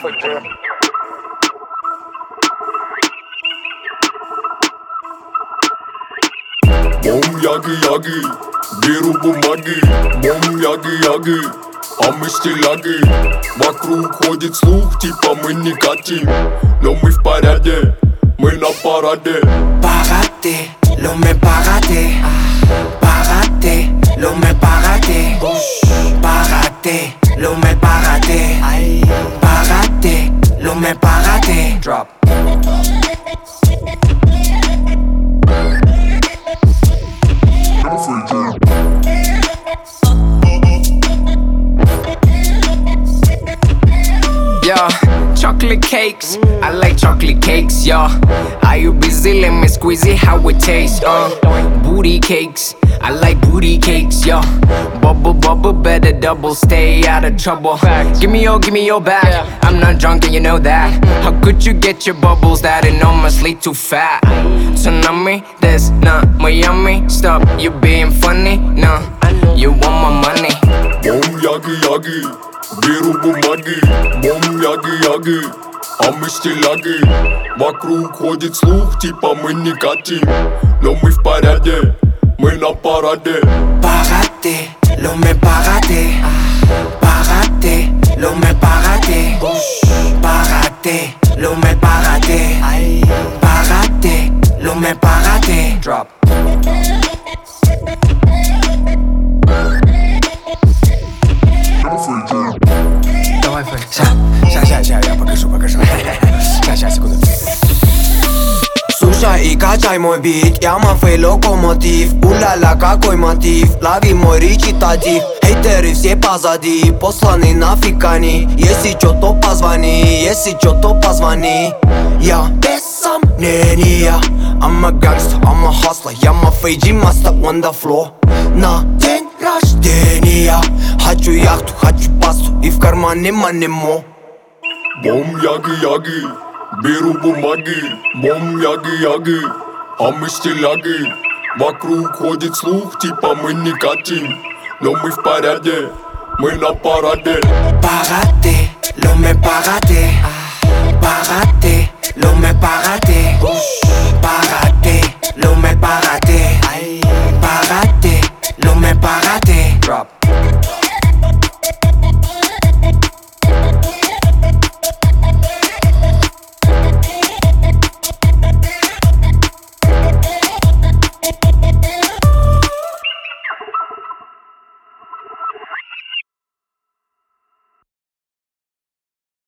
Яги, беру бумаги, яги, а мы стиляги. Вокруг ходит слух, типа мы не катим, но мы в порядке, мы на параде. Párate, lo me párate. Párate, lo me párate. Párate, lo me párate. Párate, lo me párate. Drop. Yeah, chocolate cakes, I like chocolate cakes, yeah. Are you busy? Let me squeeze it, how it tastes, Booty cakes, I like booty cakes, yeah. Bubble, bubble, better double, stay out of trouble. Give me your back, I'm not drunk and you know that. How could you get your bubbles that enormously too fat? Tsunami, that's not Miami. Stop, you being funny, nah, you want my money. Яги, беру бумаги, яги, а мы стиляги. Вокруг ходит слух, типа мы не катим, но мы в порядке, мы на параде. Párate, lo me párate. Párate, lo me párate. Párate, lo me párate. Párate, lo me párate. Drop. Давай, Фэй. Сейчас, я покажу. Сейчас, секунду. Слушай и качай мой бит, я Мафей локомотив. Уля-ля, какой мотив, лови мой речитатив. Хейтеры все позади, посланы нафиг они. Если чё, то позвони, Я без сомнения, I'm a gangster, I'm a hustler. Я Мафей G master on the floor. На день рождения хочу яхту, хочу пасту и в кармане манемо. Яги, беру бумаги, яги, а мы стиляги. Вокруг ходит слух, типа мы не катим, но мы в порядке, мы на параде. Párate, lo me párate. Párate, lo me párate. Párate, lo me párate. Párate.